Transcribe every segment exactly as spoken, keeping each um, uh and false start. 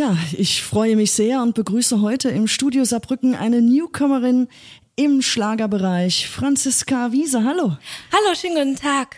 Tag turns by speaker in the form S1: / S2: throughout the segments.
S1: Ja, ich freue mich sehr und begrüße heute im Studio Saarbrücken eine Newcomerin im Schlagerbereich, Franziska Wiese. Hallo.
S2: Hallo, schönen guten Tag.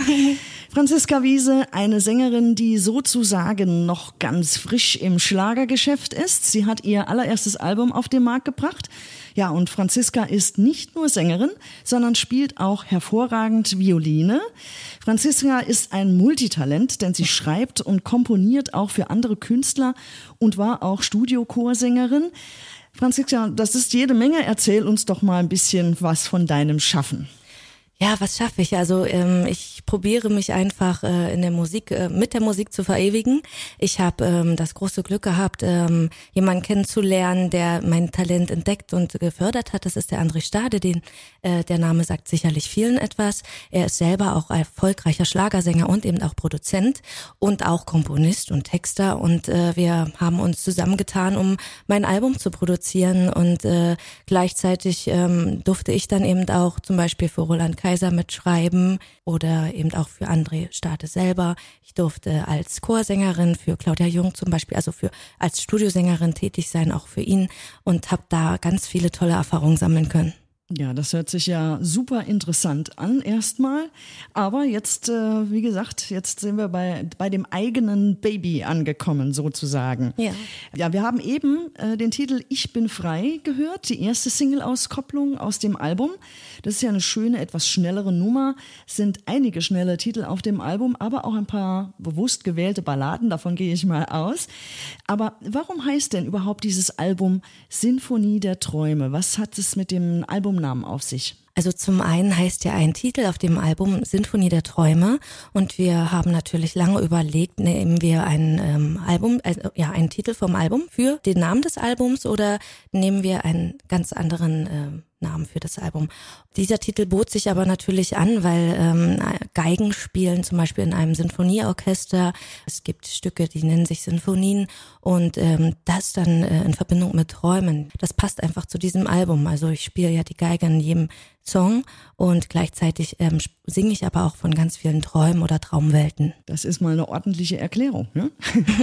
S1: Franziska Wiese, eine Sängerin, die sozusagen noch ganz frisch im Schlagergeschäft ist. Sie hat ihr allererstes Album auf den Markt gebracht. Ja, und Franziska ist nicht nur Sängerin, sondern spielt auch hervorragend Violine. Franziska ist ein Multitalent, denn sie schreibt und komponiert auch für andere Künstler und war auch Studiochorsängerin. Franziska, das ist jede Menge. Erzähl uns doch mal ein bisschen was von deinem Schaffen.
S2: Ja, was schaffe ich? Also ähm, ich probiere mich einfach äh, in der Musik, äh, mit der Musik zu verewigen. Ich habe ähm, das große Glück gehabt, ähm, jemanden kennenzulernen, der mein Talent entdeckt und gefördert hat. Das ist der André Stade, den äh, der Name sagt sicherlich vielen etwas. Er ist selber auch erfolgreicher Schlagersänger und eben auch Produzent und auch Komponist und Texter. Und äh, wir haben uns zusammengetan, um mein Album zu produzieren. Und äh, gleichzeitig ähm, durfte ich dann eben auch zum Beispiel für Roland Kaiser mitschreiben oder eben auch für André Stade selber. Ich durfte als Chorsängerin für Claudia Jung zum Beispiel, also für als Studiosängerin tätig sein, auch für ihn, und habe da ganz viele tolle Erfahrungen sammeln können.
S1: Ja, das hört sich ja super interessant an erstmal. Aber jetzt, äh, wie gesagt, jetzt sind wir bei, bei dem eigenen Baby angekommen sozusagen.
S2: Ja.
S1: Ja, wir haben eben äh, den Titel Ich bin frei gehört, die erste Single-Auskopplung aus dem Album. Das ist ja eine schöne, etwas schnellere Nummer. Es sind einige schnelle Titel auf dem Album, aber auch ein paar bewusst gewählte Balladen, davon gehe ich mal aus. Aber warum heißt denn überhaupt dieses Album Sinfonie der Träume? Was hat es mit dem Album Namen auf sich?
S2: Also zum einen heißt ja ein Titel auf dem Album Sinfonie der Träume, und wir haben natürlich lange überlegt, nehmen wir ein ähm, Album, also, ja, einen Titel vom Album für den Namen des Albums oder nehmen wir einen ganz anderen äh, Namen für das Album. Dieser Titel bot sich aber natürlich an, weil ähm, Geigen spielen zum Beispiel in einem Sinfonieorchester. Es gibt Stücke, die nennen sich Sinfonien, und ähm, das dann äh, in Verbindung mit Träumen. Das passt einfach zu diesem Album. Also ich spiele ja die Geige in jedem Song und gleichzeitig ähm, singe ich aber auch von ganz vielen Träumen oder Traumwelten.
S1: Das ist mal eine ordentliche Erklärung, ne?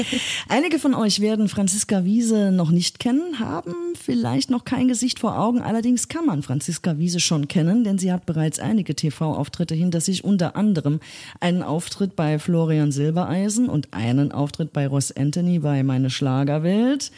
S1: Einige von euch werden Franziska Wiese noch nicht kennen, haben vielleicht noch kein Gesicht vor Augen. Allerdings kann man Franziska Wiese schon kennen, denn sie hat bereits einige T V-Auftritte hinter sich, unter anderem einen Auftritt bei Florian Silbereisen und einen Auftritt bei Ross Anthony bei Meine Schlagerwelt.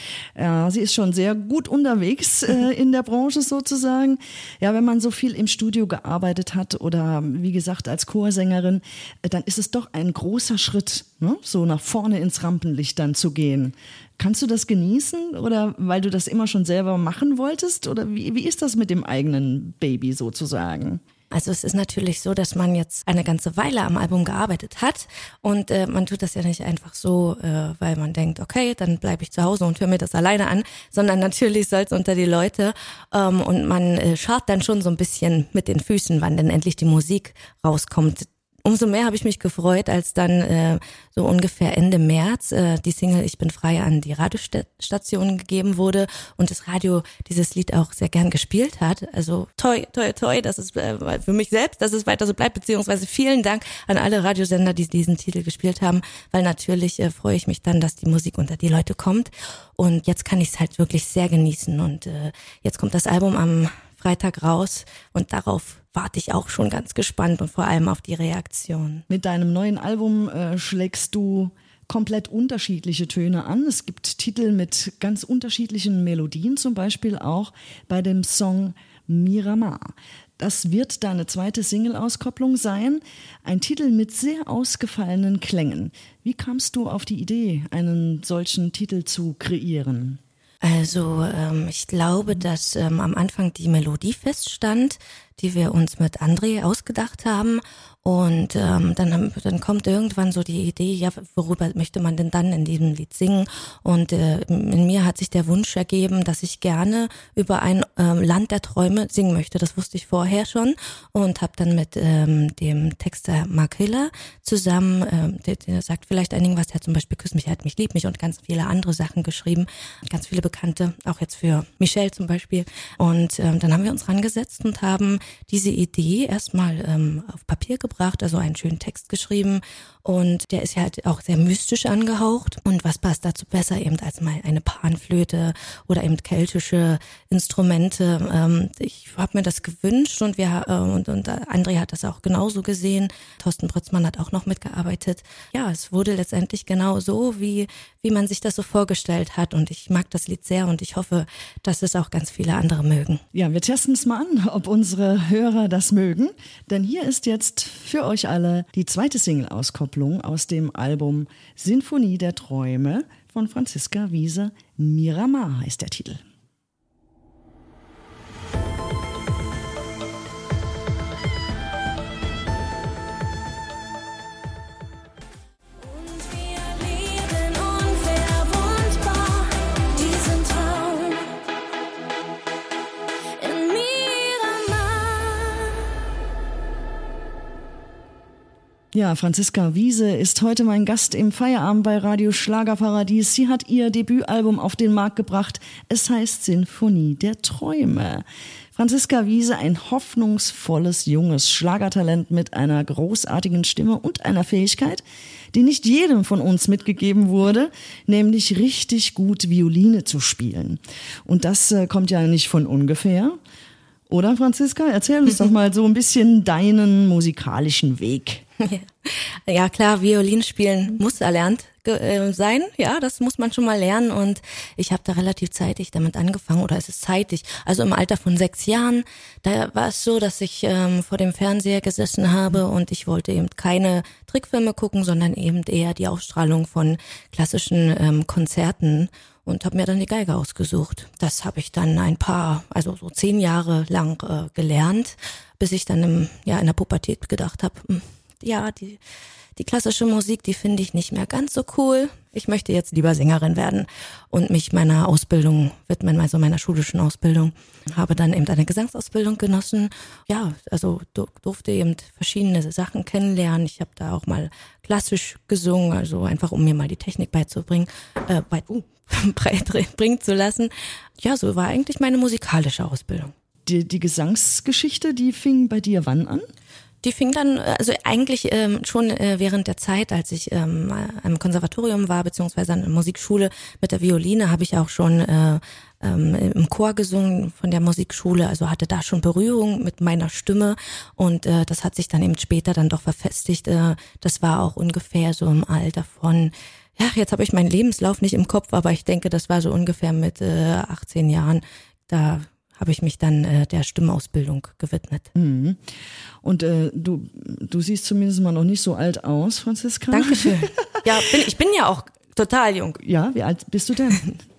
S1: Ja, sie ist schon sehr gut unterwegs äh, in der Branche sozusagen. Ja, wenn man so viel im Studio gearbeitet hat oder wie gesagt als Chorsängerin, äh, dann ist es doch ein großer Schritt, ne? So nach vorne ins Rampenlicht dann zu gehen. Kannst du das genießen oder weil du das immer schon selber machen wolltest? Oder wie, wie ist das mit dem eigenen Baby sozusagen?
S2: Also es ist natürlich so, dass man jetzt eine ganze Weile am Album gearbeitet hat, und äh, man tut das ja nicht einfach so, äh, weil man denkt, okay, dann bleibe ich zu Hause und höre mir das alleine an, sondern natürlich soll es unter die Leute, ähm, und man äh, schaut dann schon so ein bisschen mit den Füßen, wann denn endlich die Musik rauskommt. Umso mehr habe ich mich gefreut, als dann äh, so ungefähr Ende März äh, die Single Ich bin frei an die Radiostationen gegeben wurde und das Radio dieses Lied auch sehr gern gespielt hat. Also toi, toi, toi, das ist äh, für mich selbst, dass es weiter so bleibt, beziehungsweise vielen Dank an alle Radiosender, die diesen Titel gespielt haben, weil natürlich äh, freue ich mich dann, dass die Musik unter die Leute kommt, und jetzt kann ich es halt wirklich sehr genießen, und äh, jetzt kommt das Album am Freitag raus und darauf warte ich auch schon ganz gespannt und vor allem auf die Reaktion.
S1: Mit deinem neuen Album äh, schlägst du komplett unterschiedliche Töne an. Es gibt Titel mit ganz unterschiedlichen Melodien, zum Beispiel auch bei dem Song Miramar. Das wird deine zweite Single-Auskopplung sein. Ein Titel mit sehr ausgefallenen Klängen. Wie kamst du auf die Idee, einen solchen Titel zu kreieren?
S2: Also ähm, ich glaube, dass ähm, am Anfang die Melodie feststand, die wir uns mit André ausgedacht haben. Und ähm, dann, haben, dann kommt irgendwann so die Idee, ja, worüber möchte man denn dann in diesem Lied singen? Und äh, in mir hat sich der Wunsch ergeben, dass ich gerne über ein ähm, Land der Träume singen möchte. Das wusste ich vorher schon und habe dann mit ähm, dem Texter Mark Hiller zusammen, ähm, der, der sagt vielleicht einigen was, der hat zum Beispiel Küss mich, halt mich, lieb mich und ganz viele andere Sachen geschrieben. Ganz viele Bekannte, auch jetzt für Michelle zum Beispiel. Und ähm, dann haben wir uns rangesetzt und haben diese Idee erstmal ähm, auf Papier gebracht, also einen schönen Text geschrieben und der ist ja halt auch sehr mystisch angehaucht und was passt dazu besser eben als mal eine Panflöte oder eben keltische Instrumente. Ähm, ich habe mir das gewünscht und wir äh, und, und André hat das auch genauso gesehen. Thorsten Brötzmann hat auch noch mitgearbeitet. Ja, es wurde letztendlich genau so, wie wie man sich das so vorgestellt hat und ich mag das Lied sehr und ich hoffe, dass es auch ganz viele andere mögen.
S1: Ja, wir testen es mal an, ob unsere Hörer das mögen, denn hier ist jetzt für euch alle die zweite Single-Auskopplung aus dem Album Sinfonie der Träume von Franziska Wiese. Miramar heißt der Titel. Ja, Franziska Wiese ist heute mein Gast im Feierabend bei Radio Schlagerparadies. Sie hat ihr Debütalbum auf den Markt gebracht. Es heißt Sinfonie der Träume. Franziska Wiese, ein hoffnungsvolles, junges Schlagertalent mit einer großartigen Stimme und einer Fähigkeit, die nicht jedem von uns mitgegeben wurde, nämlich richtig gut Violine zu spielen. Und das äh, kommt ja nicht von ungefähr. Oder, Franziska? Erzähl uns doch mal so ein bisschen deinen musikalischen Weg.
S2: Ja klar, Violin spielen muss erlernt äh, sein, ja, das muss man schon mal lernen und ich habe da relativ zeitig damit angefangen oder es ist zeitig, also im Alter von sechs Jahren, da war es so, dass ich ähm, vor dem Fernseher gesessen habe und ich wollte eben keine Trickfilme gucken, sondern eben eher die Ausstrahlung von klassischen ähm, Konzerten und habe mir dann die Geige ausgesucht. Das habe ich dann ein paar, also so zehn Jahre lang äh, gelernt, bis ich dann im, ja, in der Pubertät gedacht habe, ja, die, die klassische Musik, die finde ich nicht mehr ganz so cool. Ich möchte jetzt lieber Sängerin werden und mich meiner Ausbildung widmen, also meiner schulischen Ausbildung. Habe dann eben eine Gesangsausbildung genossen. Ja, also durfte eben verschiedene Sachen kennenlernen. Ich habe da auch mal klassisch gesungen, also einfach um mir mal die Technik beizubringen, äh, bei, uh, beibringen zu lassen. Ja, so war eigentlich meine musikalische Ausbildung.
S1: Die, die Gesangsgeschichte, die fing bei dir wann an?
S2: Die fing dann, also eigentlich ähm, schon äh, während der Zeit, als ich ähm, am Konservatorium war, beziehungsweise an der Musikschule mit der Violine, habe ich auch schon äh, ähm, im Chor gesungen von der Musikschule, also hatte da schon Berührung mit meiner Stimme und äh, das hat sich dann eben später dann doch verfestigt. Äh, das war auch ungefähr so im Alter von, ja, jetzt habe ich meinen Lebenslauf nicht im Kopf, aber ich denke, das war so ungefähr mit äh, achtzehn Jahren, da habe ich mich dann äh, der Stimmausbildung gewidmet.
S1: Mhm. Und äh, du, du siehst zumindest mal noch nicht so alt aus, Franziska.
S2: Dankeschön. Ja, bin, ich bin ja auch total jung.
S1: Ja, wie alt bist du denn?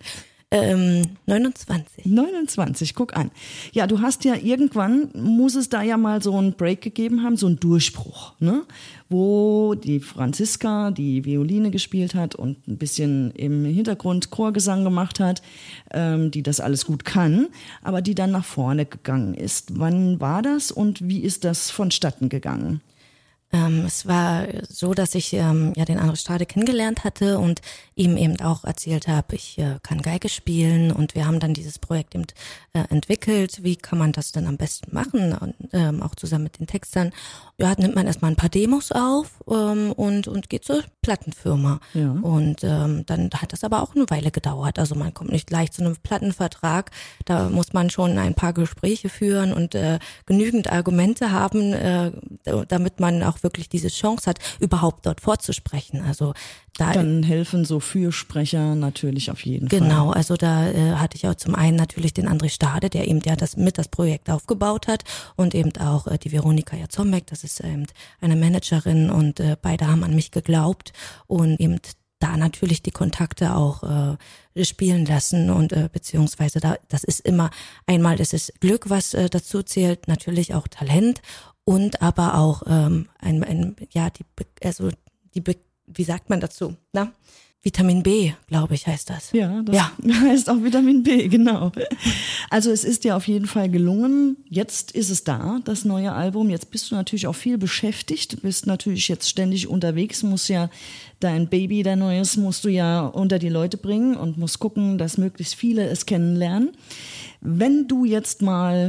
S2: Ähm, neunundzwanzig.
S1: neunundzwanzig, guck an. Ja, du hast ja irgendwann, muss es da ja mal so einen Break gegeben haben, so einen Durchbruch, ne? Wo die Franziska die Violine gespielt hat und ein bisschen im Hintergrund Chorgesang gemacht hat, ähm, die das alles gut kann, aber die dann nach vorne gegangen ist. Wann war das und wie ist das vonstatten gegangen?
S2: Ähm, es war so, dass ich ähm, ja den André Stade kennengelernt hatte und ihm eben auch erzählt habe, ich äh, kann Geige spielen und wir haben dann dieses Projekt eben äh, entwickelt. Wie kann man das denn am besten machen? Und, ähm, auch zusammen mit den Textern. Ja, nimmt man erstmal ein paar Demos auf ähm, und und geht zur Plattenfirma. Ja. Und ähm, dann hat das aber auch eine Weile gedauert. Also man kommt nicht gleich zu einem Plattenvertrag. Da muss man schon ein paar Gespräche führen und äh, genügend Argumente haben, äh, damit man auch wirklich diese Chance hat, überhaupt dort vorzusprechen. Also da
S1: dann helfen so Fürsprecher natürlich auf jeden
S2: genau,
S1: Fall.
S2: Genau, also da äh, hatte ich auch zum einen natürlich den André Stade, der eben ja das mit das Projekt aufgebaut hat und eben auch äh, die Veronika Jazombek, das ist eben eine Managerin und äh, beide haben an mich geglaubt und eben da natürlich die Kontakte auch äh, spielen lassen und äh, beziehungsweise da das ist immer einmal das ist Glück, was äh, dazu zählt, natürlich auch Talent und aber auch ähm, ein, ein ja die also die wie sagt man dazu? Na? Vitamin B, glaube ich, heißt das.
S1: Ja, das ja. heißt auch Vitamin B, genau. Also es ist dir auf jeden Fall gelungen. Jetzt ist es da, das neue Album. Jetzt bist du natürlich auch viel beschäftigt. Du bist natürlich jetzt ständig unterwegs, musst ja dein Baby, dein neues, musst du ja unter die Leute bringen und musst gucken, dass möglichst viele es kennenlernen. Wenn du jetzt mal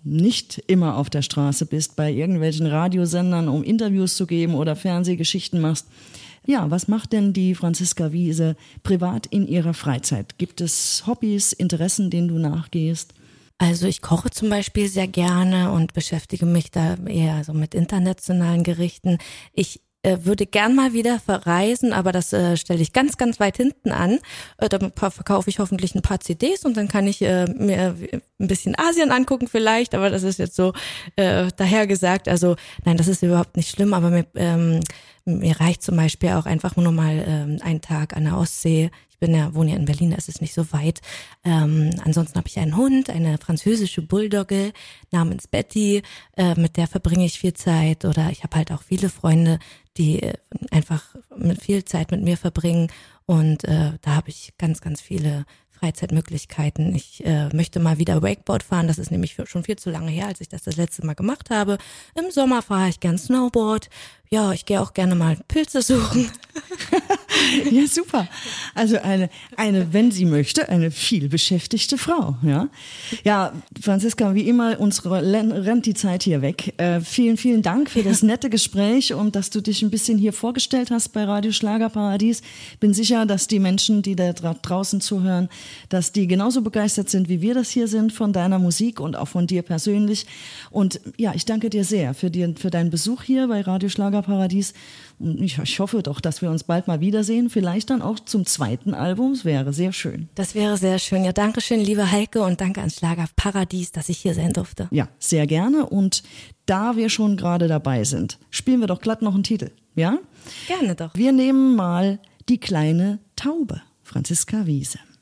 S1: nicht immer auf der Straße bist, bei irgendwelchen Radiosendern, um Interviews zu geben oder Fernsehgeschichten machst. Ja, was macht denn die Franziska Wiese privat in ihrer Freizeit? Gibt es Hobbys, Interessen, denen du nachgehst?
S2: Also ich koche zum Beispiel sehr gerne und beschäftige mich da eher so mit internationalen Gerichten. Ich äh, würde gern mal wieder verreisen, aber das äh, stelle ich ganz, ganz weit hinten an. Äh, dann verkaufe ich hoffentlich ein paar C Ds und dann kann ich äh, mir ein bisschen Asien angucken vielleicht, aber das ist jetzt so äh, dahergesagt. Also nein, das ist überhaupt nicht schlimm, aber mir, ähm, mir reicht zum Beispiel auch einfach nur mal ähm, einen Tag an der Ostsee. Ich bin ja, wohne ja in Berlin, da ist es nicht so weit. Ähm, ansonsten habe ich einen Hund, eine französische Bulldogge namens Betty, äh, mit der verbringe ich viel Zeit. Oder ich habe halt auch viele Freunde, die äh, einfach mit viel Zeit mit mir verbringen. Und äh, da habe ich ganz, ganz viele Freizeitmöglichkeiten. Ich äh, möchte mal wieder Wakeboard fahren. Das ist nämlich für, schon viel zu lange her, als ich das das letzte Mal gemacht habe. Im Sommer fahre ich gern Snowboard. Ja, ich gehe auch gerne mal Pilze suchen.
S1: Ja, super. Also eine, eine, wenn sie möchte, eine viel beschäftigte Frau. Ja, ja, Franziska, wie immer, uns rennt die Zeit hier weg. Äh, vielen, vielen Dank für das nette Gespräch und dass du dich ein bisschen hier vorgestellt hast bei Radio Schlagerparadies. Bin sicher, dass die Menschen, die da draußen zuhören, dass die genauso begeistert sind, wie wir das hier sind von deiner Musik und auch von dir persönlich. Und ja, ich danke dir sehr für, die, für deinen Besuch hier bei Radio Schlagerparadies. Und ich, ich hoffe doch, dass wir uns bald mal wiedersehen. Vielleicht dann auch zum zweiten Album. Es wäre sehr schön.
S2: Das wäre sehr schön. Ja, danke schön, liebe Heike, und danke ans Schlagerparadies, dass ich hier sein durfte.
S1: Ja, sehr gerne. Und da wir schon gerade dabei sind, spielen wir doch glatt noch einen Titel. Ja?
S2: Gerne doch.
S1: Wir nehmen mal Die kleine Taube, Franziska Wiese.